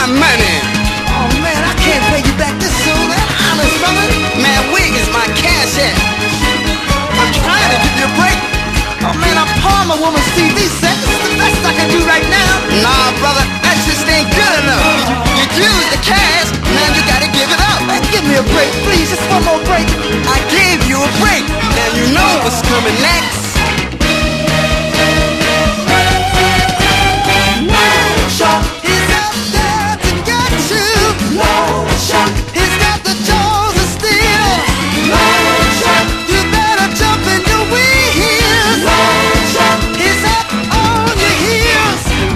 my money? Oh man, I can't pay you back this soon, man. Honest, brother. Man, where is my cash at? I'm trying to give you a break. Oh man, I pawned my woman's TV set. This is the best I can do right now. Nah, brother, that just ain't good enough. You used the cash, now you gotta give it up. Man, give me a break, please. Just one more break. I gave you a break. Now you know what's coming next.